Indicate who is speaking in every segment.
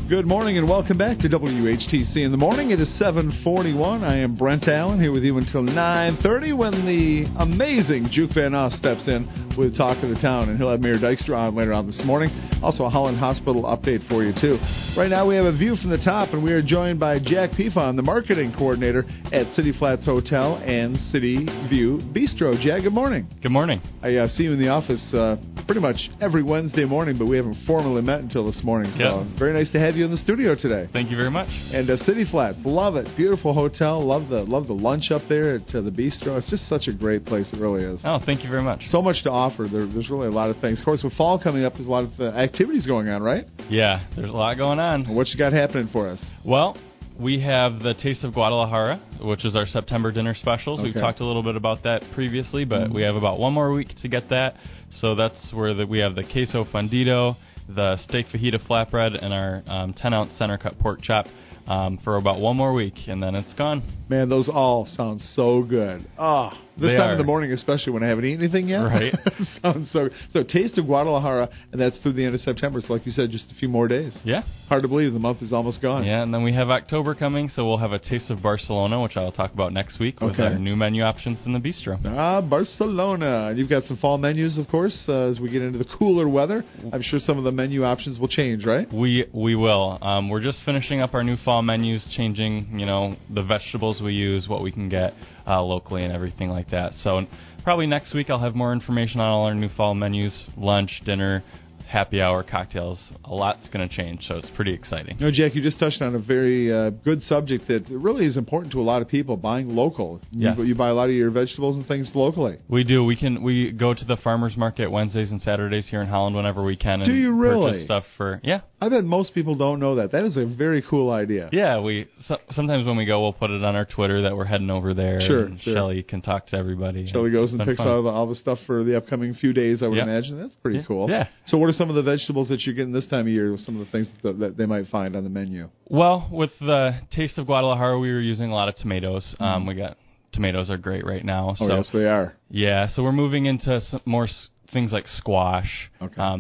Speaker 1: Good morning and welcome back to WHTC in the morning. It is 7:41. I am Brent Allen here with you until 9:30 when the amazing Juke Van Oss steps in with Talk of the Town, and he'll have Mayor Dykstra on later on this morning. Also a Holland Hospital update for you too. Right now we have a view from the top, and we are joined by Jack Pifon, the marketing coordinator at City Flats Hotel and City View Bistro. Jack, good morning.
Speaker 2: Good morning.
Speaker 1: I see you in the office pretty much every Wednesday morning, but we haven't formally met until this morning. So very nice to have you in the studio today.
Speaker 2: Thank you very much.
Speaker 1: And City Flats, love it. Beautiful hotel. Love the lunch up there at the bistro. It's just such a great place. It really is.
Speaker 2: Oh, thank you very much.
Speaker 1: So much to offer. There's really a lot of things. Of course, with fall coming up, there's a lot of activities going on, right?
Speaker 2: Yeah, there's a lot going on.
Speaker 1: What you got happening for us?
Speaker 2: Well, we have the Taste of Guadalajara, which is our September dinner specials.
Speaker 1: Okay.
Speaker 2: We've talked a little bit about that previously, but we have about one more week to get that. So that's where we have the queso fundido, the steak fajita flatbread, and our 10-ounce center-cut pork chop for about one more week, and then it's gone.
Speaker 1: Man, those all sound so good. This time in the morning, especially when I haven't eaten anything yet.
Speaker 2: Right.
Speaker 1: Sounds so. Taste of Guadalajara, and that's through the end of September. So like you said, just a few more days.
Speaker 2: Yeah.
Speaker 1: Hard to believe the month is almost gone.
Speaker 2: Yeah, and then we have October coming, so we'll have a Taste of Barcelona, which I'll talk about next week with our new menu options in the bistro.
Speaker 1: Barcelona. You've got some fall menus, of course, as we get into the cooler weather. I'm sure some of the menu options will change, right?
Speaker 2: We will. We're just finishing up our new fall menus, changing, the vegetables we use, what we can get locally and everything like that. So probably next week I'll have more information on all our new fall menus, lunch, dinner, happy hour, cocktails. A lot's going to change, so it's pretty exciting.
Speaker 1: Jack, you just touched on a very good subject that really is important to a lot of people, buying local.
Speaker 2: Yes.
Speaker 1: You buy a lot of your vegetables and things locally.
Speaker 2: We do. We go to the farmers market Wednesdays and Saturdays here in Holland whenever we can.
Speaker 1: Do you really?
Speaker 2: Purchase stuff for, yeah.
Speaker 1: I bet most people don't know that. That is a very cool idea.
Speaker 2: Yeah, sometimes when we go, we'll put it on our Twitter that we're heading over there.
Speaker 1: Sure.
Speaker 2: Shelly can talk to everybody.
Speaker 1: Shelly goes and picks out all the stuff for the upcoming few days, I would imagine. That's pretty cool.
Speaker 2: Yeah.
Speaker 1: So what are some of the vegetables that you're getting this time of year, some of the things that they might find on the menu?
Speaker 2: Well, with the Taste of Guadalajara, we were using a lot of tomatoes. We got tomatoes are great right now.
Speaker 1: Oh, yes, they are.
Speaker 2: Yeah, so we're moving into some more things like squash,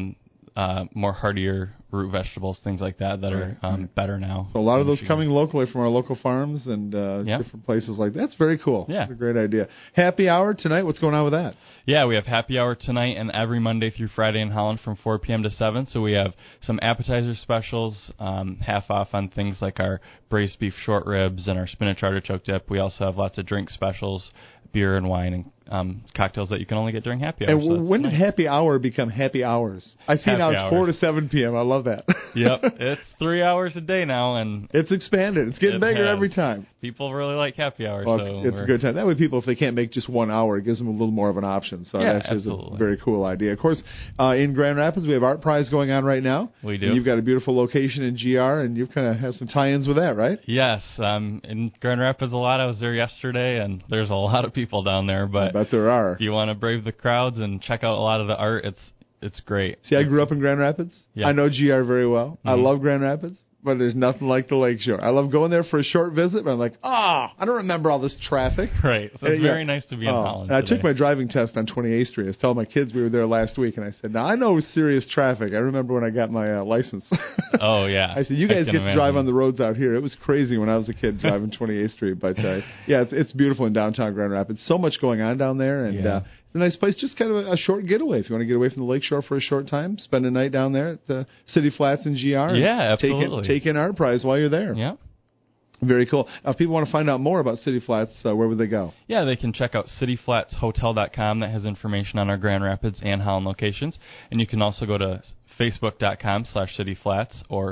Speaker 2: more heartier root vegetables, things like that are better now.
Speaker 1: So a lot of those coming locally from our local farms and different places like that. That's very cool.
Speaker 2: Yeah.
Speaker 1: That's a great idea. Happy hour tonight. What's going on with that?
Speaker 2: Yeah, we have happy hour tonight and every Monday through Friday in Holland from 4 p.m. to 7. So we have some appetizer specials, half off on things like our braised beef short ribs and our spinach artichoke dip. We also have lots of drink specials, beer and wine, and cocktails that you can only get during happy hour.
Speaker 1: And when did happy hour become happy hours? I see now it's 4 to 7 p.m. I love that.
Speaker 2: Yep, it's 3 hours a day now, and
Speaker 1: it's expanded. It's getting bigger every time.
Speaker 2: People really like happy hours.
Speaker 1: Well, it's a good time. That way people, if they can't make just 1 hour, it gives them a little more of an option. So that's just a very cool idea. Of course, in Grand Rapids, we have Art Prize going on right now.
Speaker 2: We do.
Speaker 1: And you've got a beautiful location in GR, and you've kind of have some tie-ins with that, right?
Speaker 2: Yes. In Grand Rapids a lot. I was there yesterday, and there's a lot of people down there. But
Speaker 1: I bet there are.
Speaker 2: If you want to brave the crowds and check out a lot of the art, it's great.
Speaker 1: See, I grew up in Grand Rapids. Yeah. I know GR very well. I love Grand Rapids, but there's nothing like the Lakeshore. I love going there for a short visit, but I'm like, I don't remember all this traffic.
Speaker 2: Right. So it's very nice to be in Holland.
Speaker 1: And I took my driving test on 28th Street. I was telling my kids we were there last week, and I said, now, I know serious traffic. I remember when I got my license.
Speaker 2: Oh, yeah.
Speaker 1: I said, you guys get to drive on the roads out here. It was crazy when I was a kid driving 28th Street. But, it's beautiful in downtown Grand Rapids. So much going on down there, and it's a nice place, just kind of a short getaway. If you want to get away from the Lakeshore for a short time, spend a night down there at the City Flats in GR.
Speaker 2: Yeah, absolutely.
Speaker 1: Take in Art Prize while you're there.
Speaker 2: Yeah.
Speaker 1: Very cool. Now, if people want to find out more about City Flats, where would they go?
Speaker 2: Yeah, they can check out cityflatshotel.com. That has information on our Grand Rapids and Holland locations. And you can also go to facebook.com/cityflats or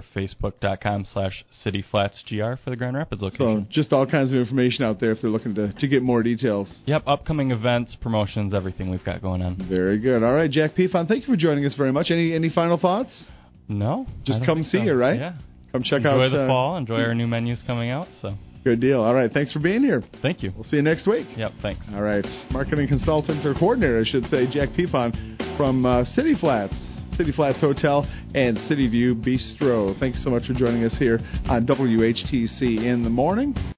Speaker 2: facebook.com/cityflatsgr for the Grand Rapids location.
Speaker 1: So just all kinds of information out there if they're looking to get more details.
Speaker 2: Yep, upcoming events, promotions, everything we've got going on.
Speaker 1: Very good. All right, Jack Pifon, thank you for joining us very much. Any final thoughts?
Speaker 2: No.
Speaker 1: Just come see you, right?
Speaker 2: Yeah.
Speaker 1: Come check out.
Speaker 2: Enjoy the fall. Enjoy our new menus coming out. So.
Speaker 1: Good deal. All right, thanks for being here.
Speaker 2: Thank you.
Speaker 1: We'll see you next week.
Speaker 2: Yep, thanks.
Speaker 1: All right, marketing consultant or coordinator, I should say, Jack Pifon from City Flats Hotel and City View Bistro. Thanks so much for joining us here on WHTC in the morning.